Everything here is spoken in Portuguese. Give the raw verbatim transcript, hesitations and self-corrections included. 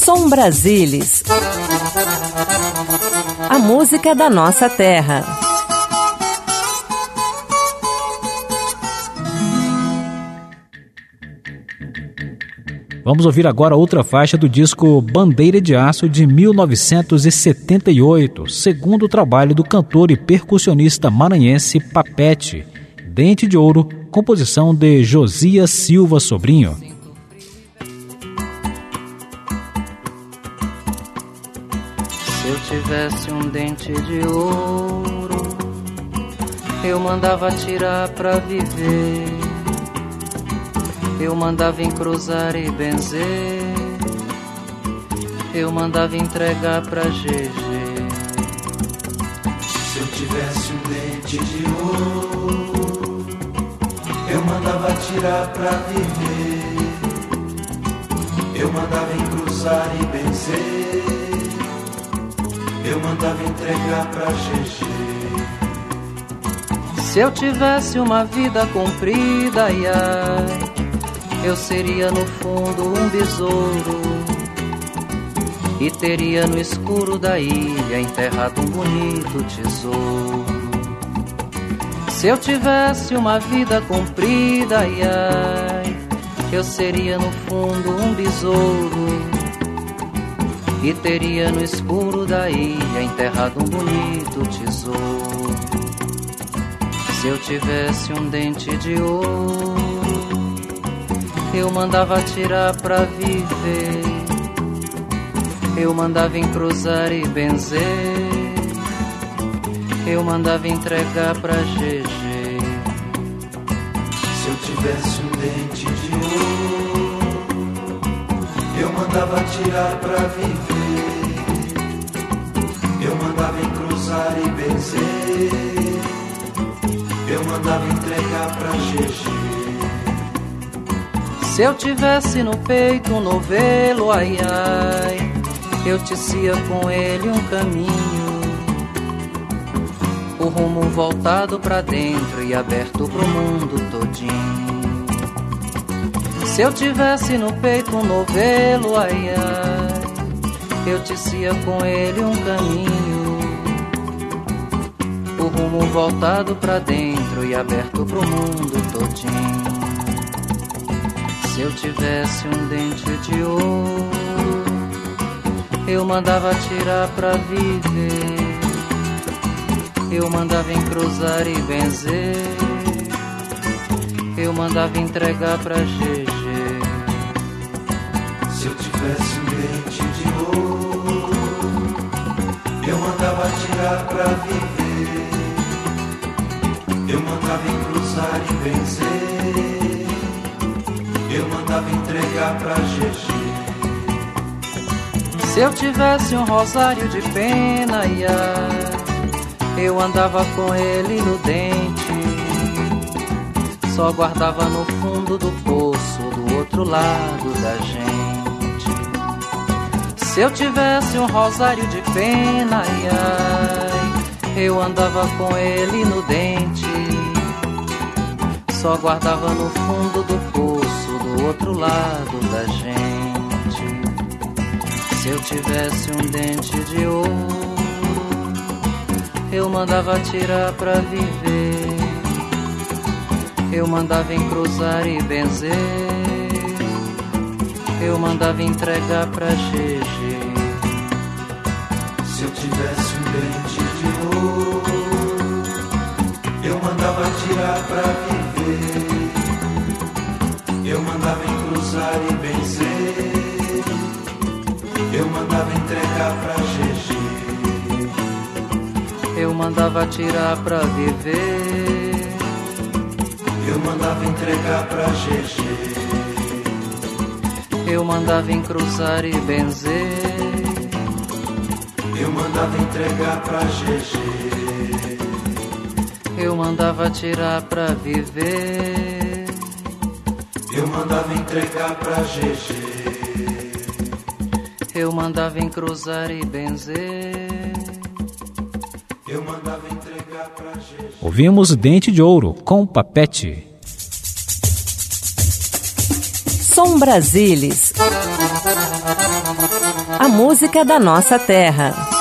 Som Brasilis, a música da nossa terra. Vamos ouvir agora outra faixa do disco Bandeira de Aço de mil novecentos e setenta e oito, segundo trabalho do cantor e percussionista maranhense Papete, Dente de Ouro, composição de Josias Silva Sobrinho. Se eu tivesse um dente de ouro, eu mandava tirar pra viver, eu mandava encruzar e benzer, eu mandava entregar pra G G. Se eu tivesse um dente de ouro, eu mandava tirar pra viver, eu mandava encruzar e benzer, eu mandava entregar pra G G. Se eu tivesse uma vida comprida, ai, ai, eu seria no fundo um besouro e teria no escuro da ilha enterrado um bonito tesouro. Se eu tivesse uma vida comprida, ai, ai, eu seria no fundo um besouro e teria no escuro da ilha enterrado um bonito tesouro. Se eu tivesse um dente de ouro, eu mandava tirar pra viver, eu mandava encruzar e benzer, eu mandava entregar pra G G. Se eu tivesse um dente de ouro, eu mandava tirar pra viver, eu mandava encruzar e benzer, eu mandava entregar pra G G. Se eu tivesse no peito um novelo, ai, ai, eu tecia com ele um caminho, o rumo voltado pra dentro e aberto pro mundo todinho. Se eu tivesse no peito um novelo, ai, ai, eu tecia com ele um caminho, o rumo voltado pra dentro e aberto pro mundo todinho. Se eu tivesse um dente de ouro, eu mandava tirar pra viver, eu mandava encruzar e benzer, eu mandava entregar pra G G. Se eu tivesse um dente de ouro, eu mandava tirar pra viver, eu mandava encruzar e benzer, eu mandava entregar pra G G. Se eu tivesse um rosário de pena, ai, ai, eu andava com ele no dente, só guardava no fundo do poço do outro lado da gente. Se eu tivesse um rosário de pena, ai, ai, eu andava com ele no dente, só guardava no fundo do poço do outro lado da gente. Se eu tivesse um dente de ouro, eu mandava tirar pra viver, eu mandava encruzar e benzer, eu mandava entregar pra G G. Se eu tivesse um dente de ouro, eu mandava tirar pra viver, eu mandava encruzar e benzer, eu mandava entregar pra G G. Eu mandava tirar pra viver, eu mandava entregar pra G G. Eu mandava encruzar e benzer, eu mandava entregar pra G G. Eu mandava tirar pra viver, eu mandava entregar pra G G. Eu mandava encruzar e benzer, eu mandava entregar pra G G. Ouvimos Dente de Ouro com Papete. Som Brasilis. música da nossa terra.